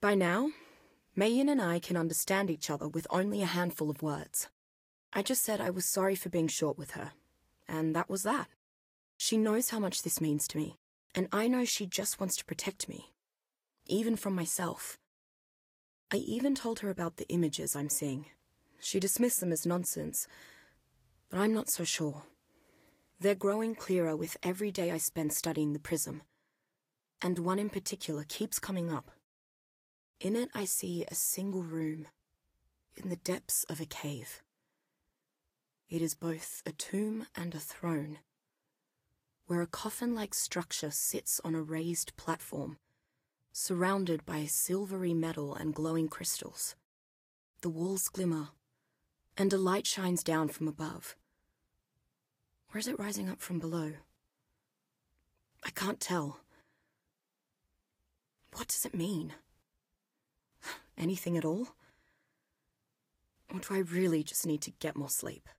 By now, Mayun and I can understand each other with only a handful of words. I just said I was sorry for being short with her, and that was that. She knows how much this means to me, and I know she just wants to protect me, even from myself. I even told her about the images I'm seeing. She dismissed them as nonsense, but I'm not so sure. They're growing clearer with every day I spend studying the prism, and one in particular keeps coming up. In it I see a single room, in the depths of a cave. It is both a tomb and a throne, where a coffin-like structure sits on a raised platform, surrounded by silvery metal and glowing crystals. The walls glimmer, and a light shines down from above. Or is it rising up from below? I can't tell. What does it mean? Anything at all? Or do I really just need to get more sleep?